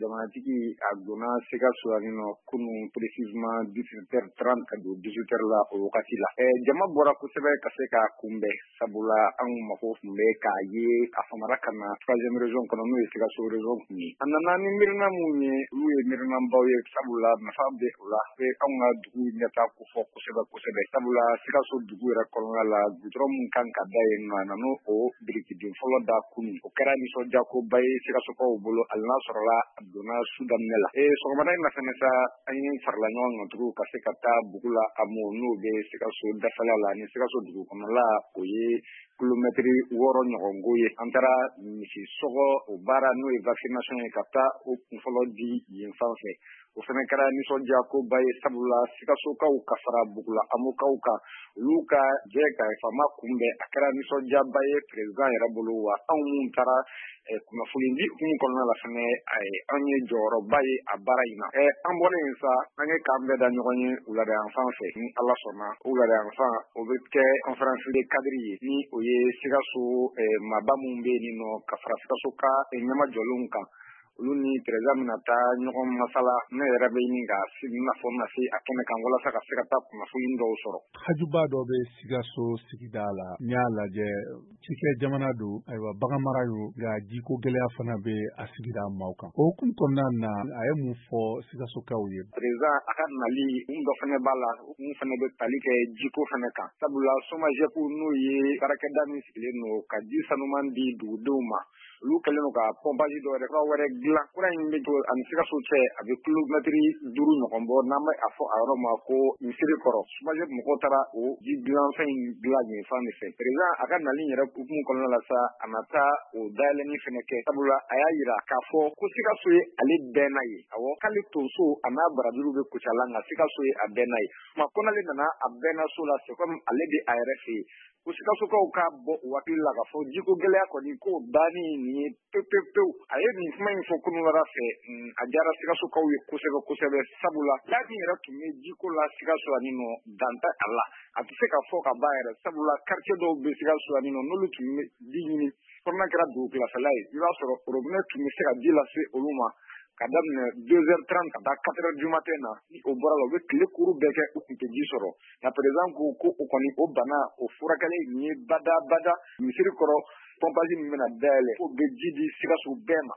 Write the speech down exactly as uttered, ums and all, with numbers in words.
jamanatigi a donna Sikaso yan nɔ kunun précisément dix-huit heures trente ka don dix-huit heures la o wagati la. Ɛ jama bɔra kosɛbɛ ka se ka kunbɛn sabula anw mako tun bɛ k'a ye a famara ka na troisième région kɔnɔ n'o ye Sikaso région kun ye. A nana ni miirina mun ye olu ye miirinabaw ye sabula nafa bɛ o la bɛ anw ka dugu ɲɛtaa ko fɔ kosɛbɛ kosɛbɛ sabula Sikaso dugu yɛrɛ kɔnɔna la goudron mun kan ka da yen nɔ a nana o birikiden fɔlɔ da kunun o kɛra nisɔndiyakoba ye Sikasokaw bolo hali n'a sɔrɔla a donna su daminɛ la. Ee sɔgɔmada in na fɛnɛ sa an ye farala ɲɔgɔn kan tugun ka se ka taa bugu la Amo n'o bɛ Sikaso dafɛla la ni Sikaso dugu kɔnɔla o ye kilomɛtiri wɔɔrɔ ɲɔgɔnko ye. An taara misi sɔgɔ o baara n'o ye vaccination ye ka taa o kunfɔlɔ di yen fan fɛ. O fɛnɛ kɛra nisɔndiyakoba ye sabula Sikasokaw ka fara Bugula Amokaw kan olu ka jɛ ka fama kunbɛn a kɛra nisɔndiyaba ye président yɛrɛ bolo wa anw mun taara kunnafoni di hukumu kɔnɔna la fɛnɛ an ye jɔyɔrɔba ye a baara in na. Ɛ an bɔlen yen sa an ye k'an bɛɛ da ɲɔgɔn ye wulada yanfan fɛ ni Ala sɔnna o wulada yanfan o bɛ kɛ conférence de cadre ye ni o ye Sikaso maaba mun bɛ yen nɔ ka fara Sikaso ka ɲɛmajɔlenw kan. Olu ni président bɛna taa ɲɔgɔn masala ne yɛrɛ bɛ ɲini ka nafɔ na se a kɛnɛ kan walasa ka se ka taa kunnafoni dɔw sɔrɔ. Hajuba dɔ bɛ Sikaso sigida la n'i y'a lajɛ cikɛ jamana don ayiwa bagan mara y'o nka jiko gɛlɛya fana bɛ a sigida maaw kan. O hukumu kɔnɔna na a ye mun fɔ Sikasokaw ye. Président a ka nali mun dɔ fana b'a la mun fana bɛ tali kɛ jiko fana kan sabula SOMAGEP n'o ye baarakɛda min sigilen don ka ji sanuman di dugudenw ma. Olu kɛlen don ka pompage dɔ yɛrɛ kura wɛrɛ dilan kura in bɛ to ani Sikaso cɛ a bɛ kilomɛtiri duuru ɲɔgɔn bɔ n'an bɛ a fɔ a yɔrɔ ma ko misiri kɔrɔ SOMAGEP mɔgɔw taara o ji dilanfɛn in dilan yen fan de fɛ. Président a ka nali yɛrɛ hukumu kɔnɔna la sa a na taa o dayɛlɛnni fɛnɛ kɛ sabula a y'a yira k'a fɔ ko Sikaso ye ale bɛnna ye awɔ k'ale tonso a n'a barajuru bɛ kucala nka Sikaso ye a bɛnna ye tuma ko n'ale nana a bɛnna so la c'est comme ale de a yɛrɛ fɛ yen. Ko Sikasokaw ka bɔ o hakili la ka fɔ jiko gɛlɛya kɔni ko banni nin ye pewu pewu pewu a ye nin kuma in fɔ kunun wɛrɛ fɛ a diyara Sikasokaw ye kosɛbɛ kosɛbɛ sabula laadi yɛrɛ tun bɛ jiko la Sikaso ani nɔ dan tɛ a la a tɛ se ka fɔ ka ban yɛrɛ sabula quartier dɔw bɛ Sikaso ani nɔ n'olu tun bɛ di ɲini fɔlɔ kɛra dugukilafɛla ye i b'a sɔrɔ robinet tun bɛ se ka ji lase olu ma ka daminɛ deux heures trente ka taa quatre heures du matin na ni o bɔra la u bɛ tile kuru bɛɛ kɛ u tun tɛ ji sɔrɔ nka président ko ko o kɔni o bana o furakɛli nin ye bada bada misiri kɔrɔ pompage min bɛna dayɛlɛ k'o bɛ ji di Sikaso bɛɛ ma.